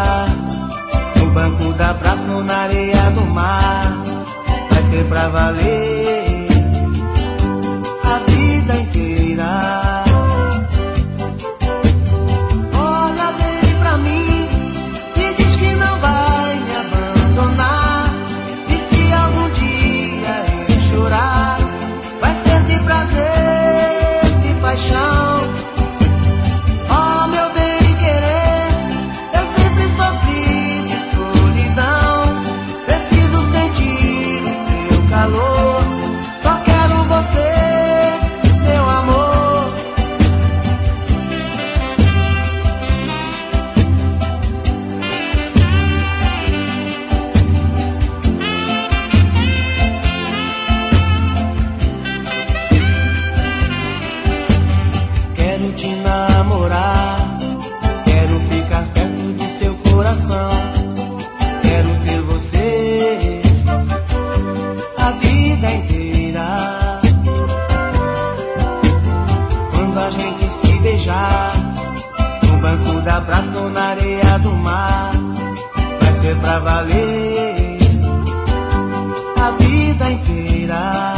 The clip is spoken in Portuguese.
namorar, no banco da praça ou na areia do mar. Vai ser pra valer a vida inteira. Olha bem pra mim e diz que não vai me abandonar. E se algum dia eu chorar, vai ser de prazer, de paixão. Quero te namorar, quero ficar perto do seu coração. Quero ter você a vida inteira. Quando a gente se beijar, no banco da praça ou na areia do mar, vai ser pra valer a vida inteira.